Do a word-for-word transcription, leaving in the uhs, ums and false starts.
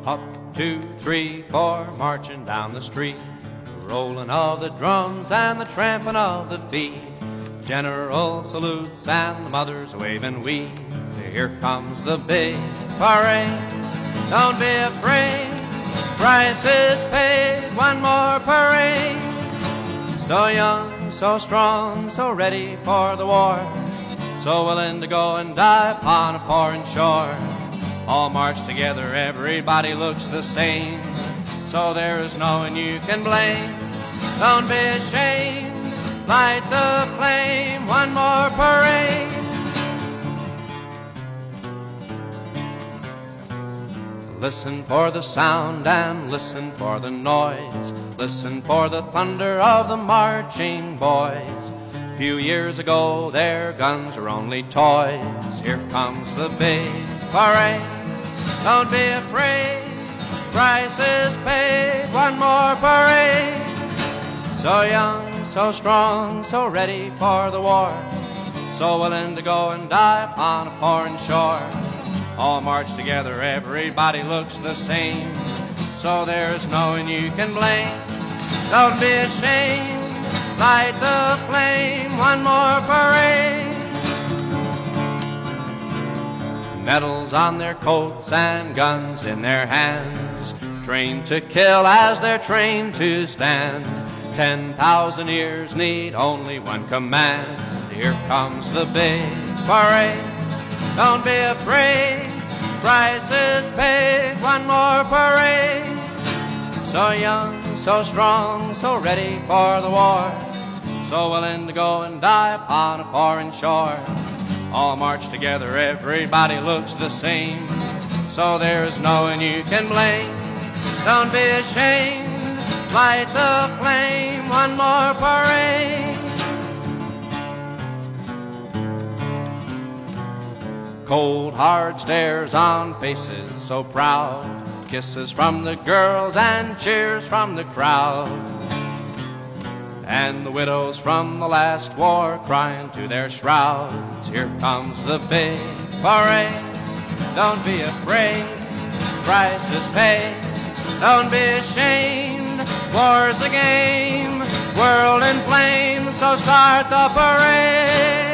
Up, two, three, four, marching down the street, rolling of the drums and the tramping of the feet. General salutes and the mothers waving we. Here comes the big parade. Don't be afraid, price is paid. One more parade. So young, so strong, so ready for the war, so willing to go and die upon a foreign shore. All march together, everybody looks the same, so there is no one you can blame. Don't be ashamed, light the flame. One more parade. Listen for the sound and listen for the noise. Listen for the thunder of the marching boys. A few years ago their guns were only toys. Here comes the big parade. Don't be afraid, price is paid. One more parade. So young, so strong, so ready for the war, so willing to go and die upon a foreign shore. All march together, everybody looks the same, so there's no one you can blame. Don't be ashamed, light the flame. One more parade. Medals on their coats and guns in their hands, trained to kill as they're trained to stand. Ten thousand ears need only one command. Here comes the big parade. Don't be afraid, price is paid. One more parade. So young, so strong, so ready for the war, so willing to go and die upon a foreign shore. All march together, everybody looks the same, so there's no one you can blame. Don't be ashamed, light the flame. One more parade. Cold, hard stares on faces so proud, kisses from the girls and cheers from the crowd. And the widows from the last war crying to their shrouds. Here comes the big parade. Don't be afraid, price is paid. Don't be ashamed, war's a game, world in flames, so start the parade.